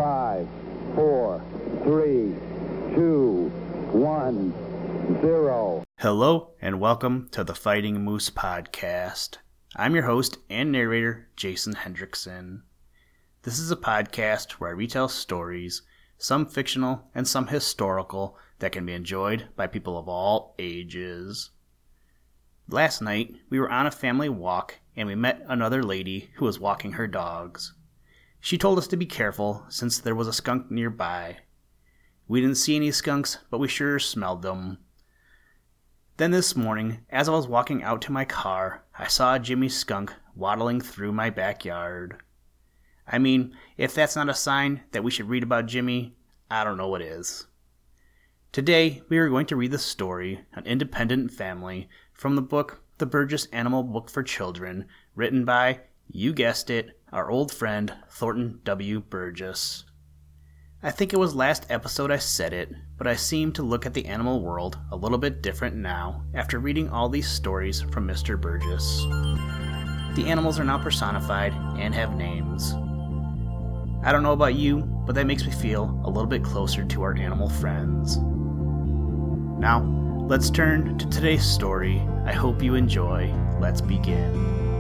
5, 4, 3, 2, 1, 0. Hello, and welcome to the Fighting Moose Podcast. I'm your host and narrator, Jason Hendrickson. This is a podcast where I retell stories, some fictional and some historical, that can be enjoyed by people of all ages. Last night, we were on a family walk, and we met another lady who was walking her dogs. She told us to be careful since there was a skunk nearby. We didn't see any skunks, but we sure smelled them. Then this morning, as I was walking out to my car, I saw Jimmy Skunk waddling through my backyard. I mean, if that's not a sign that we should read about Jimmy, I don't know what is. Today, we are going to read the story, An Independent Family, from the book The Burgess Animal Book for Children, written by, you guessed it, our old friend Thornton W. Burgess. I think it was last episode I said it, but I seem to look at the animal world a little bit different now after reading all these stories from Mr. Burgess. The animals are now personified and have names. I don't know about you, but that makes me feel a little bit closer to our animal friends. Now, let's turn to today's story. I hope you enjoy. Let's begin.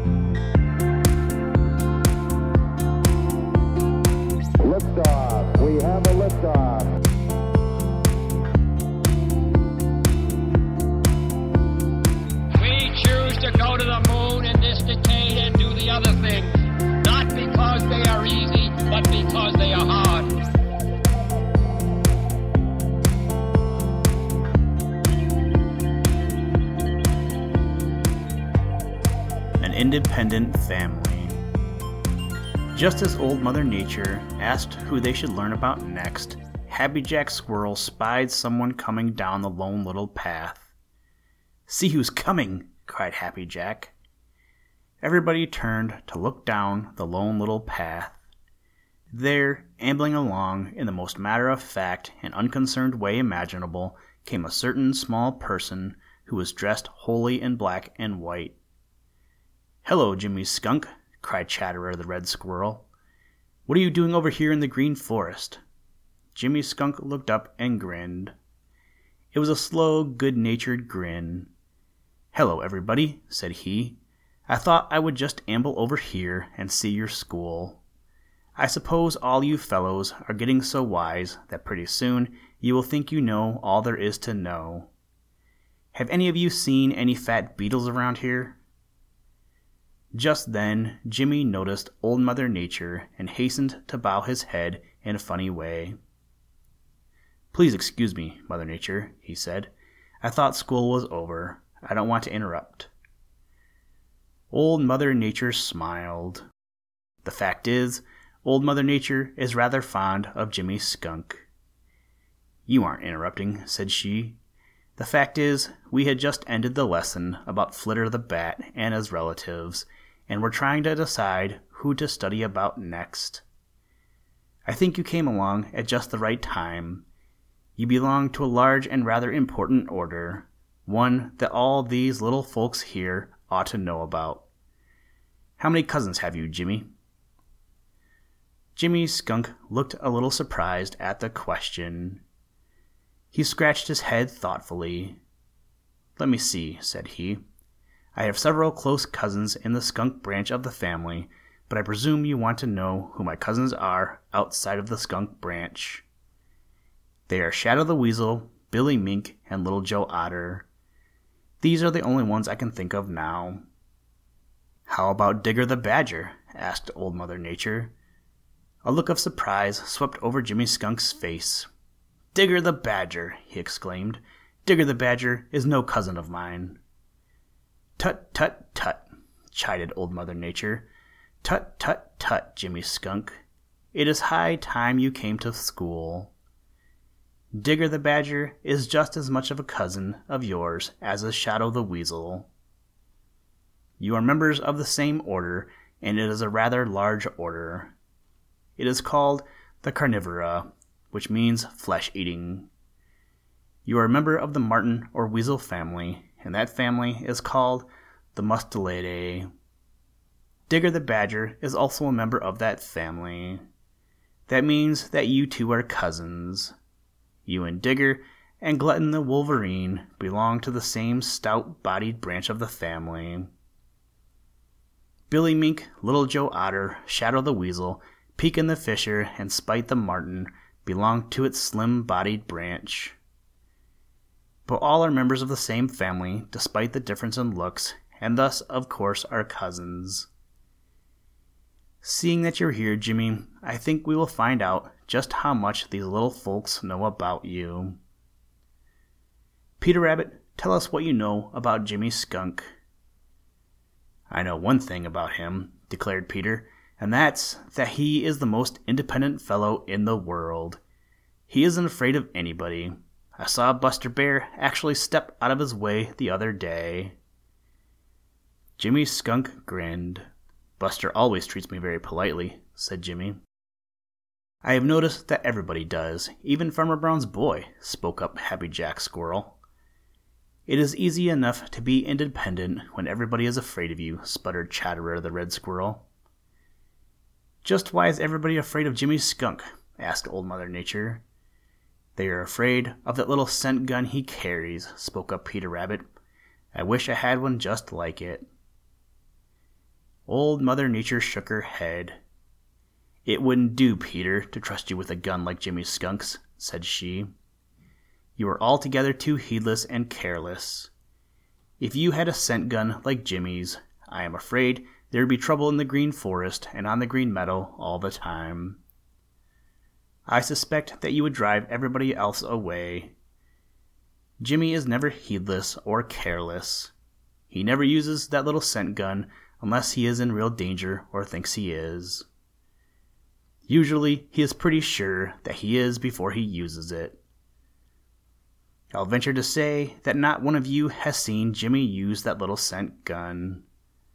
Liftoff. We have a liftoff. We choose to go to the moon in this decade and do the other things, not because they are easy, but because they are hard. An Independent Family. Just as Old Mother Nature asked who they should learn about next, Happy Jack Squirrel spied someone coming down the Lone Little Path. "See who's coming!" cried Happy Jack. Everybody turned to look down the Lone Little Path. There, ambling along in the most matter-of-fact and unconcerned way imaginable, came a certain small person who was dressed wholly in black and white. "Hello, Jimmy Skunk," cried Chatterer the Red Squirrel. "What are you doing over here in the Green Forest?" Jimmy Skunk looked up and grinned. It was a slow, good-natured grin. "Hello, everybody," said he. "I thought I would just amble over here and see your school. I suppose all you fellows are getting so wise that pretty soon you will think you know all there is to know. Have any of you seen any fat beetles around here?" Just then, Jimmy noticed Old Mother Nature and hastened to bow his head in a funny way. "Please excuse me, Mother Nature," he said. "I thought school was over. I don't want to interrupt." Old Mother Nature smiled. The fact is, Old Mother Nature is rather fond of Jimmy Skunk. "You aren't interrupting," said she. "The fact is, we had just ended the lesson about Flitter the Bat and his relatives, and we're trying to decide who to study about next. I think you came along at just the right time. You belong to a large and rather important order, one that all these little folks here ought to know about. How many cousins have you, Jimmy?" Jimmy Skunk looked a little surprised at the question. He scratched his head thoughtfully. "Let me see," said he. "I have several close cousins in the skunk branch of the family, but I presume you want to know who my cousins are outside of the skunk branch. They are Shadow the Weasel, Billy Mink, and Little Joe Otter. These are the only ones I can think of now." "How about Digger the Badger?" asked Old Mother Nature. A look of surprise swept over Jimmy Skunk's face. "Digger the Badger!" he exclaimed. "Digger the Badger is no cousin of mine." "Tut, tut, tut," chided Old Mother Nature. "Tut, tut, tut, Jimmy Skunk. It is high time you came to school. Digger the Badger is just as much of a cousin of yours as is Shadow the Weasel. You are members of the same order, and it is a rather large order. It is called the Carnivora, which means flesh-eating. You are a member of the marten or weasel family, and that family is called the Mustelidae. Digger the Badger is also a member of that family. That means that you two are cousins. You and Digger and Glutton the Wolverine belong to the same stout-bodied branch of the family. Billy Mink, Little Joe Otter, Shadow the Weasel, Pekin the Fisher, and Spite the Marten belong to its slim-bodied branch. But all are members of the same family, despite the difference in looks, and thus, of course, are cousins. Seeing that you're here, Jimmy, I think we will find out just how much these little folks know about you. Peter Rabbit, tell us what you know about Jimmy Skunk. I know one thing about him, declared Peter, and that's that he is the most independent fellow in the world. He isn't afraid of anybody. I saw Buster Bear actually step out of his way the other day. Jimmy Skunk grinned. Buster always treats me very politely, said Jimmy. I have noticed that everybody does, even Farmer Brown's boy, spoke up Happy Jack Squirrel. It is easy enough to be independent when everybody is afraid of you, sputtered Chatterer the Red Squirrel. Just why is everybody afraid of Jimmy Skunk? Asked Old Mother Nature. They are afraid of that little scent gun he carries, spoke up Peter Rabbit. I wish I had one just like it. Old Mother Nature shook her head. It wouldn't do, Peter, to trust you with a gun like Jimmy Skunk's, said she. You are altogether too heedless and careless. If you had a scent gun like Jimmy's, I am afraid there would be trouble in the Green Forest and on the Green Meadow all the time. I suspect that you would drive everybody else away. Jimmy is never heedless or careless. He never uses that little scent gun unless he is in real danger or thinks he is. Usually, he is pretty sure that he is before he uses it. I'll venture to say that not one of you has seen Jimmy use that little scent gun.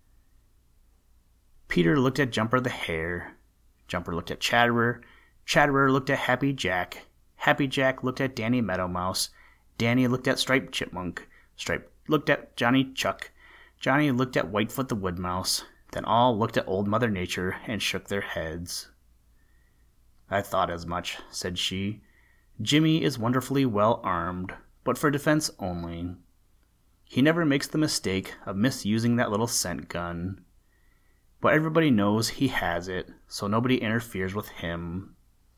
Peter looked at Jumper the Hare. Jumper looked at Chatterer. Chatterer looked at Happy Jack. Happy Jack looked at Danny Meadow Mouse. Danny looked at Striped Chipmunk. Stripe looked at Johnny Chuck. Johnny looked at Whitefoot the Wood Mouse. Then all looked at Old Mother Nature and shook their heads. I thought as much, said she. Jimmy is wonderfully well armed, but for defense only. He never makes the mistake of misusing that little scent gun. But everybody knows he has it, so nobody interferes with him.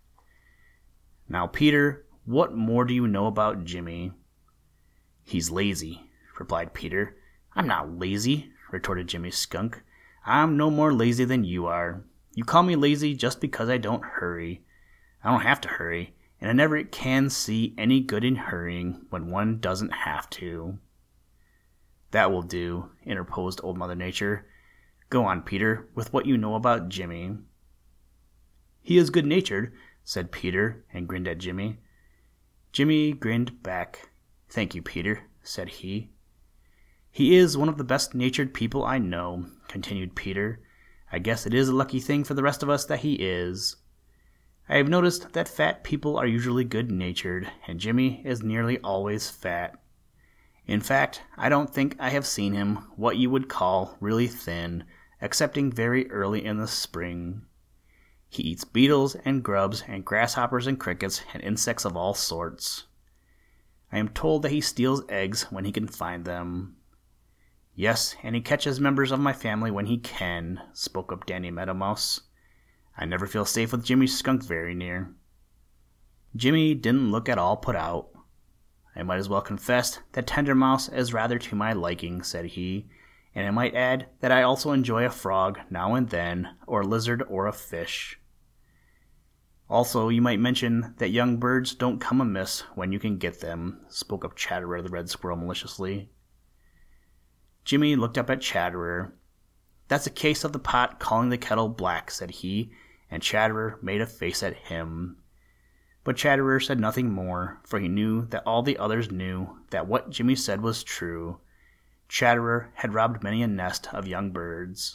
Now, Peter, what more do you know about Jimmy? He's lazy, replied Peter. I'm not lazy, retorted Jimmy Skunk. I'm no more lazy than you are. You call me lazy just because I don't hurry. I don't have to hurry, and I never can see any good in hurrying when one doesn't have to. That will do, interposed Old Mother Nature. Go on, Peter, with what you know about Jimmy. He is good-natured, said Peter, and grinned at Jimmy. Jimmy grinned back. Thank you, Peter, said he. He is one of the best-natured people I know, continued Peter. I guess it is a lucky thing for the rest of us that he is. I have noticed that fat people are usually good-natured, and Jimmy is nearly always fat. In fact, I don't think I have seen him what you would call really thin, excepting very early in the spring. He eats beetles and grubs and grasshoppers and crickets and insects of all sorts. I am told that he steals eggs when he can find them. Yes, and he catches members of my family when he can, spoke up Danny Meadow Mouse. I never feel safe with Jimmy Skunk very near. Jimmy didn't look at all put out. I might as well confess that Tender Mouse is rather to my liking, said he, and I might add that I also enjoy a frog now and then, or a lizard or a fish. Also, you might mention that young birds don't come amiss when you can get them, spoke up Chatterer the Red Squirrel maliciously. Jimmy looked up at Chatterer. That's a case of the pot calling the kettle black, said he, and Chatterer made a face at him. But Chatterer said nothing more, for he knew that all the others knew that what Jimmy said was true. Chatterer had robbed many a nest of young birds.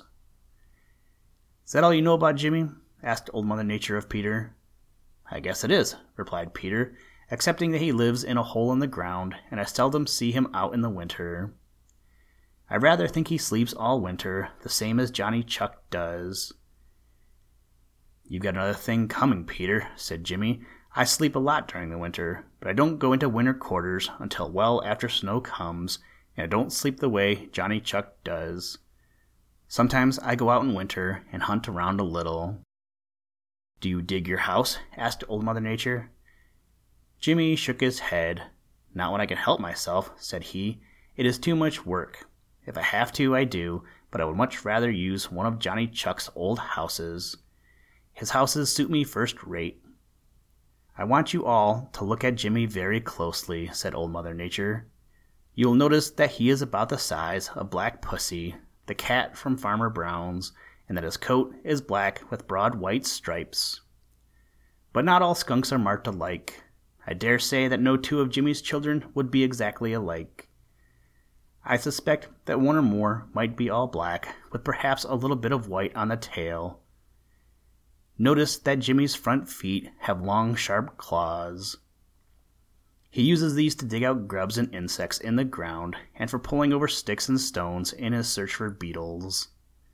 Is that all you know about Jimmy? Asked Old Mother Nature of Peter. I guess it is, replied Peter, excepting that he lives in a hole in the ground, and I seldom see him out in the winter. I rather think he sleeps all winter, the same as Johnny Chuck does. "You've got another thing coming, Peter," said Jimmy. "I sleep a lot during the winter, but I don't go into winter quarters until well after snow comes, and I don't sleep the way Johnny Chuck does. Sometimes I go out in winter and hunt around a little." "Do you dig your house?" asked Old Mother Nature. Jimmy shook his head. "Not when I can help myself," said he. "It is too much work. If I have to, I do, but I would much rather use one of Johnny Chuck's old houses. His houses suit me first rate." "I want you all to look at Jimmy very closely," said Old Mother Nature. "You will notice that he is about the size of Black Pussy, the cat from Farmer Brown's, and that his coat is black with broad white stripes. But not all skunks are marked alike. I dare say that no two of Jimmy's children would be exactly alike. I suspect that one or more might be all black, with perhaps a little bit of white on the tail. Notice that Jimmy's front feet have long, sharp claws. He uses these to dig out grubs and insects in the ground and for pulling over sticks and stones in his search for beetles.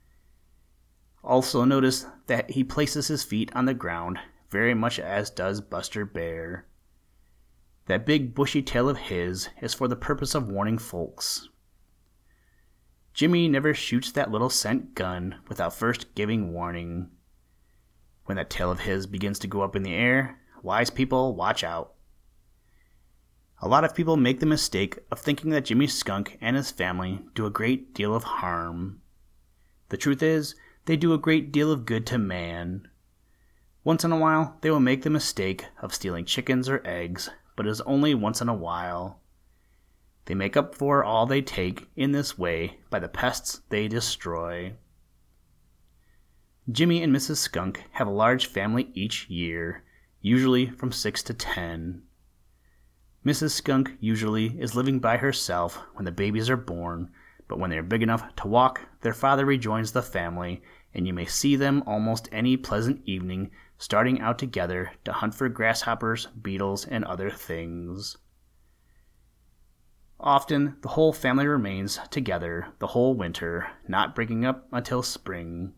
Also notice that he places his feet on the ground very much as does Buster Bear. That big bushy tail of his is for the purpose of warning folks. Jimmy never shoots that little scent gun without first giving warning. When that tail of his begins to go up in the air, wise people, watch out. A lot of people make the mistake of thinking that Jimmy Skunk and his family do a great deal of harm. The truth is, they do a great deal of good to man. Once in a while, they will make the mistake of stealing chickens or eggs, but it is only once in a while. They make up for all they take in this way by the pests they destroy. Jimmy and Mrs. Skunk have a large family each year, usually from 6 to 10. Mrs. Skunk usually is living by herself when the babies are born, but when they are big enough to walk, their father rejoins the family, and you may see them almost any pleasant evening starting out together to hunt for grasshoppers, beetles, and other things. Often, the whole family remains together the whole winter, not breaking up until spring.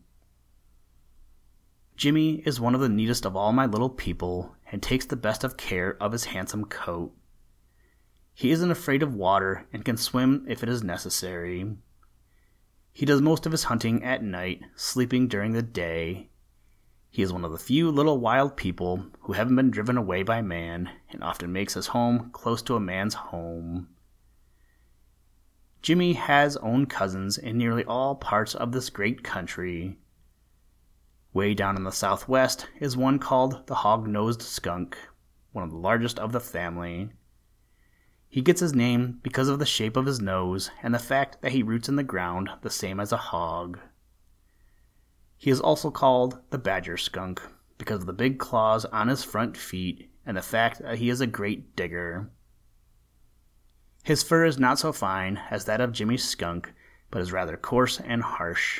Jimmy is one of the neatest of all my little people and takes the best of care of his handsome coat. He isn't afraid of water and can swim if it is necessary. He does most of his hunting at night, sleeping during the day. He is one of the few little wild people who haven't been driven away by man and often makes his home close to a man's home. Jimmy has own cousins in nearly all parts of this great country. Way down in the southwest is one called the hog-nosed skunk, one of the largest of the family. He gets his name because of the shape of his nose and the fact that he roots in the ground the same as a hog. He is also called the badger skunk because of the big claws on his front feet and the fact that he is a great digger. His fur is not so fine as that of Jimmy Skunk, but is rather coarse and harsh.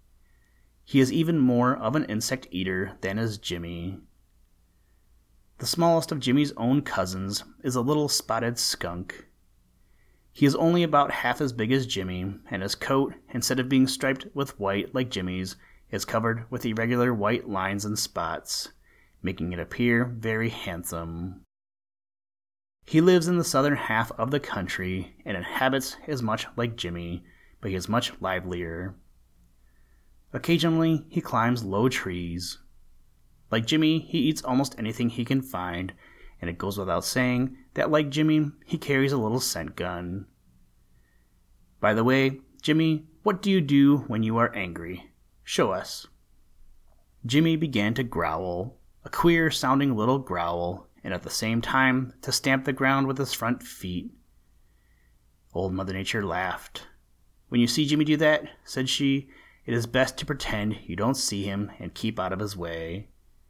He is even more of an insect eater than is Jimmy. The smallest of Jimmy's own cousins is a little spotted skunk. He is only about half as big as Jimmy, and his coat, instead of being striped with white like Jimmy's, is covered with irregular white lines and spots, making it appear very handsome. He lives in the southern half of the country and inhabits as much like Jimmy, but he is much livelier. Occasionally, he climbs low trees. Like Jimmy, he eats almost anything he can find, and it goes without saying that, like Jimmy, he carries a little scent gun. By the way, Jimmy, what do you do when you are angry? Show us. Jimmy began to growl, a queer-sounding little growl, and at the same time to stamp the ground with his front feet. Old Mother Nature laughed. "When you see Jimmy do that," said she, "it is best to pretend you don't see him and keep out of his way."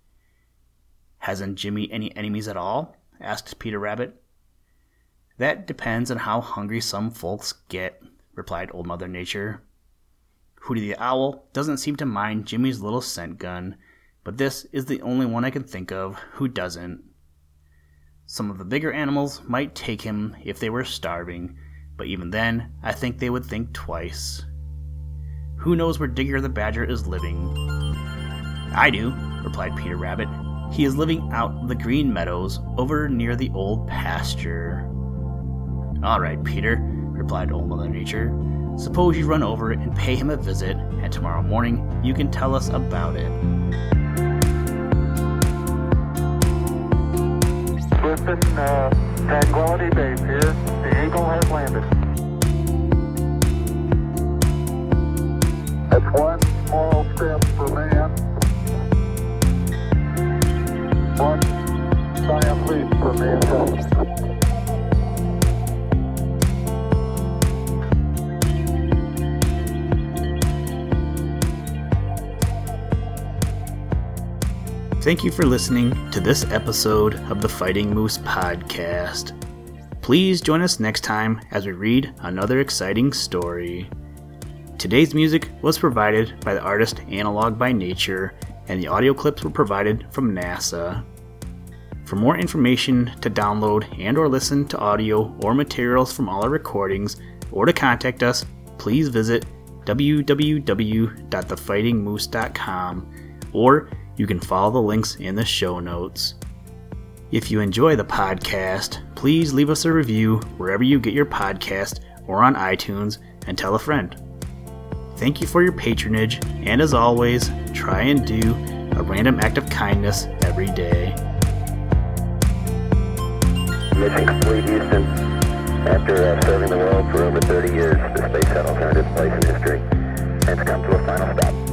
"Hasn't Jimmy any enemies at all?" asked Peter Rabbit. "That depends on how hungry some folks get," replied Old Mother Nature. "Hooty the Owl doesn't seem to mind Jimmy's little scent gun, but this is the only one I can think of who doesn't. Some of the bigger animals might take him if they were starving, but even then, I think they would think twice. Who knows where Digger the Badger is living? I do. replied Peter Rabbit. "He is living out in the green meadows over near the old pasture." "All right, Peter," replied Old Mother Nature. "Suppose you run over and pay him a visit, and tomorrow morning you can tell us about it." Listen, Tranquility Base here. The Eagle has landed. That's one small step for man, one giant leap for mankind. Thank you for listening to this episode of the Fighting Moose Podcast. Please join us next time as we read another exciting story. Today's music was provided by the artist Analog by Nature, and the audio clips were provided from NASA. For more information to download and or listen to audio or materials from all our recordings, or to contact us, please visit www.thefightingmoose.com, or you can follow the links in the show notes. If you enjoy the podcast, please leave us a review wherever you get your podcast or on iTunes, and tell a friend. Thank you for your patronage, and as always, try and do a random act of kindness every day. Mission complete, Houston. After serving the world for over 30 years, the space shuttle turned its place in history and has come to a final stop.